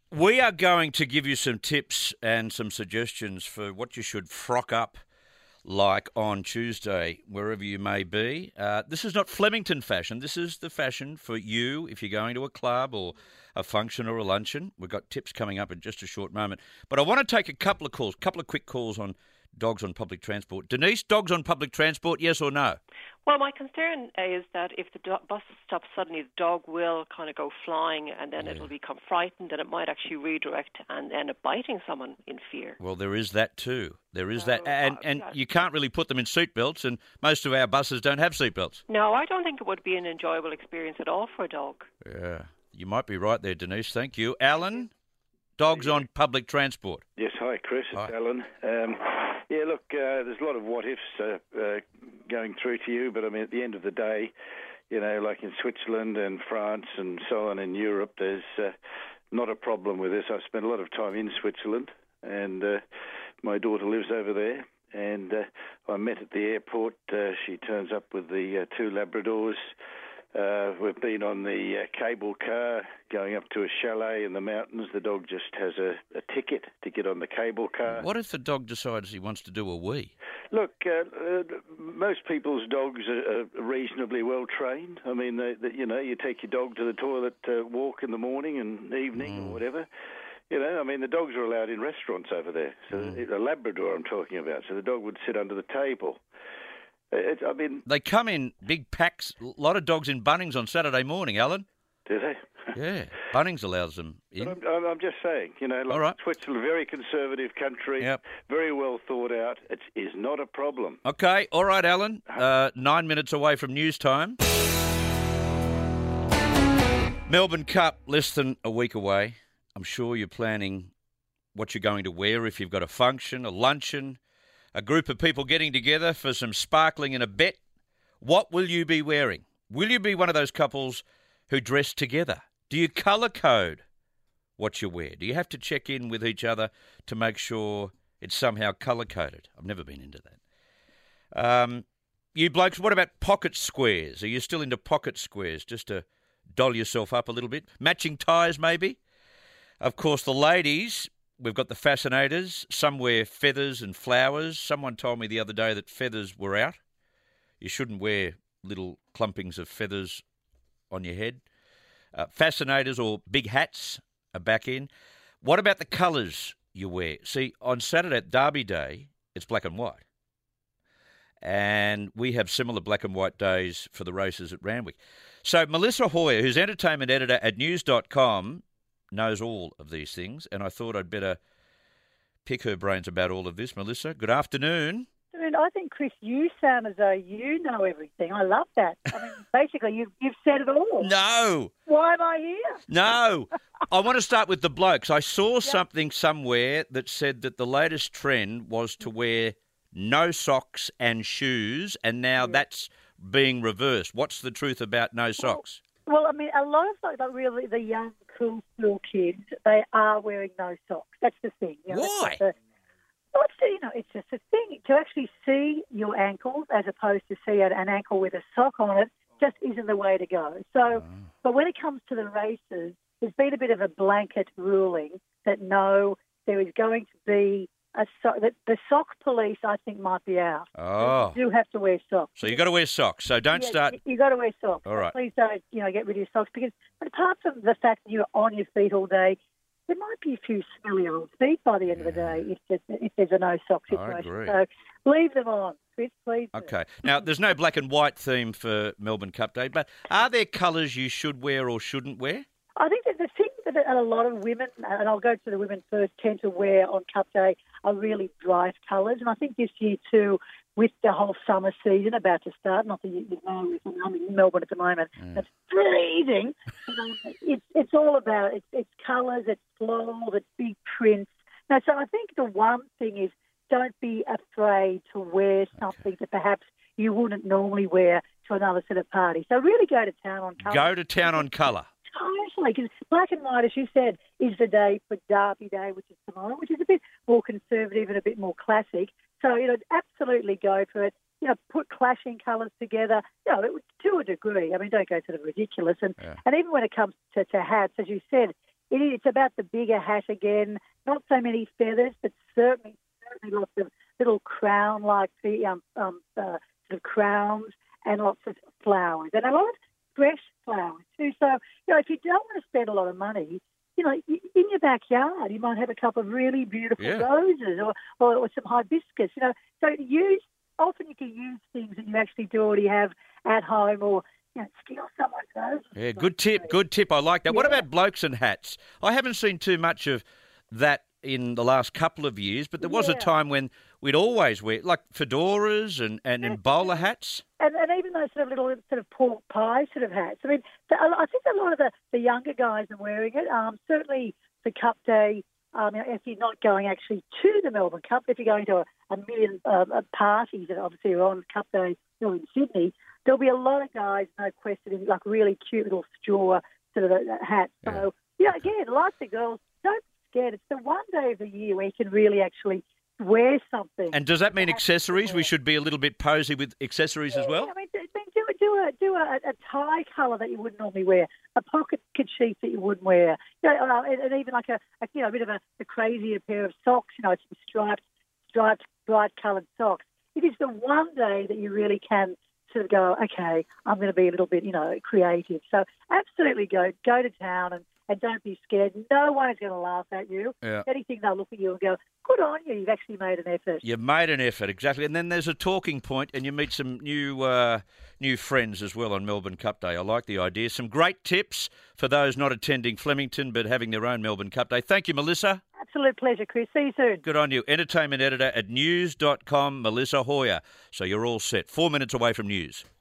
We are going to give you some tips and some suggestions for what you should frock up like on Tuesday, wherever you may be. This is not Flemington fashion. This is the fashion for you if you're going to a club or a function or a luncheon. We've got tips coming up in just a short moment. But I want to take a couple of quick calls on dogs on public transport. Denise, dogs on public transport, yes or no? Well, my concern is that if the bus stops suddenly, the dog will kind of go flying and then it'll become frightened and it might actually redirect and end up biting someone in fear. Well, there is that too. There is that. And you can't really put them in seatbelts, and most of our buses don't have seatbelts. No, I don't think it would be an enjoyable experience at all for a dog. Yeah, you might be right there, Denise. Thank you. Alan, dogs on public transport. Yes, hi, Chris. It's Alan. Yeah, look, there's a lot of what-ifs going through to you, but I mean, at the end of the day, you know, like in Switzerland and France and so on in Europe, there's not a problem with this. I've spent a lot of time in Switzerland, and my daughter lives over there, and I met at the airport. She turns up with the two Labradors. We've been on the cable car going up to a chalet in the mountains. The dog just has a ticket to get on the cable car. What if the dog decides he wants to do a wee? Look, most people's dogs are reasonably well trained. I mean, you take your dog to the toilet walk in the morning and evening or whatever. You know, I mean, the dogs are allowed in restaurants over there. So a Labrador I'm talking about. So the dog would sit under the table. They come in big packs. A lot of dogs in Bunnings on Saturday morning, Alan. Do they? Yeah, Bunnings allows them in. But I'm just saying, you know, All right. Switzerland, very conservative country, very well thought out. It is not a problem. Okay, all right, Alan. 9 minutes away from news time. Melbourne Cup, less than a week away. I'm sure you're planning what you're going to wear if you've got a function, a luncheon, a group of people getting together for some sparkling and a bet. What will you be wearing? Will you be one of those couples who dress together? Do you colour code what you wear? Do you have to check in with each other to make sure it's somehow colour coded? I've never been into that. You blokes, what about pocket squares? Are you still into pocket squares just to doll yourself up a little bit? Matching ties maybe? Of course, the ladies, we've got the fascinators. Some wear feathers and flowers. Someone told me the other day that feathers were out. You shouldn't wear little clumpings of feathers on your head. Fascinators or big hats are back in. What about the colours you wear? See, on Saturday at Derby Day, it's black and white. And we have similar black and white days for the races at Randwick. So Melissa Hoyer, who's entertainment editor at news.com, knows all of these things, and I thought I'd better pick her brains about all of this. Melissa, good afternoon. I think, Chris, you sound as though you know everything. I love that. I mean, basically, you've said it all. No. Why am I here? No. I want to start with the blokes. I saw something somewhere that said that the latest trend was to wear no socks and shoes, and now that's being reversed. What's the truth about no socks? Well, I mean, a lot of really the young, cool school kids, they are wearing no socks. That's the thing. You know, why? It's just a thing. To actually see your ankles as opposed to see an ankle with a sock on it just isn't the way to go. So, but when it comes to the races, there's been a bit of a blanket ruling that no, there is going to be that the sock police, I think, might be out. Oh. You do have to wear socks. So you've got to wear socks. So don't start... You've got to wear socks. All right. Please don't, get rid of your socks. But apart from the fact that you're on your feet all day, there might be a few smelly old feet by the end of the day if there's a no-sock situation. I agree. So leave them on, Chris, please. Okay. Now, there's no black and white theme for Melbourne Cup Day, but are there colours you should wear or shouldn't wear? I think that the thing that a lot of women, and I'll go to the women first, tend to wear on Cup Day are really bright colours. And I think this year too, with the whole summer season about to start, not that you know, I'm in Melbourne at the moment, it's freezing. It's all about, it's colours, it's floral, it's big prints. Now, so I think the one thing is don't be afraid to wear something that perhaps you wouldn't normally wear to another sort of party. So really go to town on colour. Go to town on colour. Totally, because black and white, as you said, is the day for Derby Day, which is tomorrow, which is a bit more conservative and a bit more classic. So, absolutely go for it. Put clashing colours together, to a degree. I mean, don't go to the ridiculous. And even when it comes to hats, as you said, It's about the bigger hat again. Not so many feathers, but certainly lots of little crown-like sort of crowns and lots of flowers. And a lot of fresh flowers too. So, if you don't want to spend a lot of money, in your backyard, you might have a couple of really beautiful roses or some hibiscus. So often you can use things that you actually do already have at home, or steal someone's roses. Yeah, good tip. I like that. Yeah. What about blokes and hats? I haven't seen too much of that in the last couple of years, but there was a time when we'd always wear like fedoras and bowler hats. And even those sort of little sort of pork pie sort of hats. I mean, I think a lot of the younger guys are wearing it. Certainly for Cup Day, if you're not going actually to the Melbourne Cup, if you're going to a million parties that obviously are on Cup Day in Sydney, there'll be a lot of guys, no question, in like really cute little straw sort of hats. So, again, like the girls, don't be scared. It's the one day of the year where you can really actually wear something. And does that mean accessories? We should be a little bit posy with accessories as well? I mean, do a tie colour that you wouldn't normally wear, a pocket kerchief that you wouldn't wear, and even like a bit of a crazier pair of socks, some striped, bright coloured socks. It is the one day that you really can sort of go, okay, I'm going to be a little bit, creative. So absolutely go to town and don't be scared. No one is going to laugh at you. Yeah. If anything, they'll look at you and go, good on you, you've actually made an effort. You've made an effort, exactly. And then there's a talking point and you meet some new friends as well on Melbourne Cup Day. I like the idea. Some great tips for those not attending Flemington but having their own Melbourne Cup Day. Thank you, Melissa. Absolute pleasure, Chris. See you soon. Good on you. Entertainment editor at news.com, Melissa Hoyer. So you're all set. 4 minutes away from news.